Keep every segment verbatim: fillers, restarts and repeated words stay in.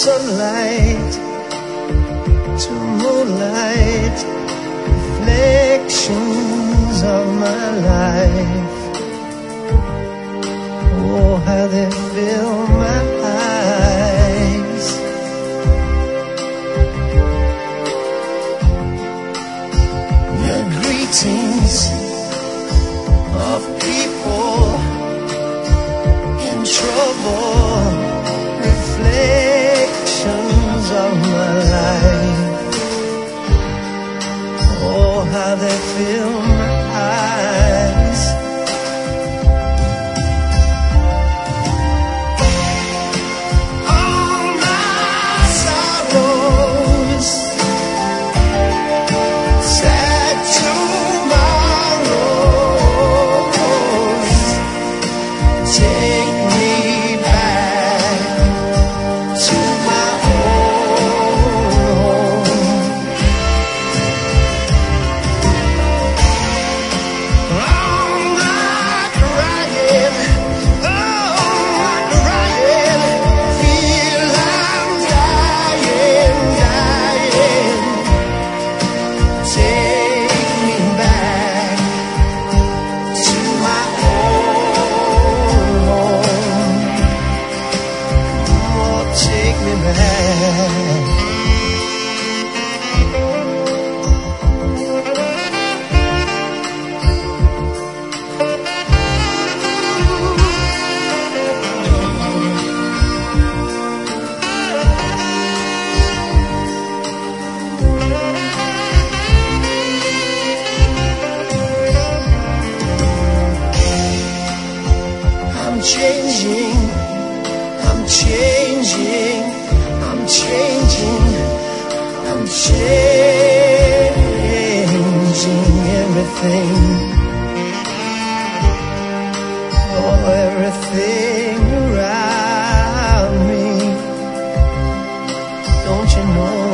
sunlight to moonlight, reflections of my life. Oh, how they fill my eyes. The greetings of people in trouble, reflections of my life. Oh, how they fill my eyes. All my sorrows, sad tomorrows, take me back to my home. I'm not crying, oh, I'm crying, feel I'm dying, dying. Take me back to my home. Oh, take me back. I'm changing, I'm changing, I'm changing, I'm changing everything. Oh, everything around me. Don't you know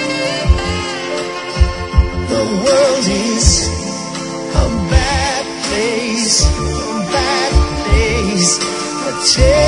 the world is a bad place, a bad place. Take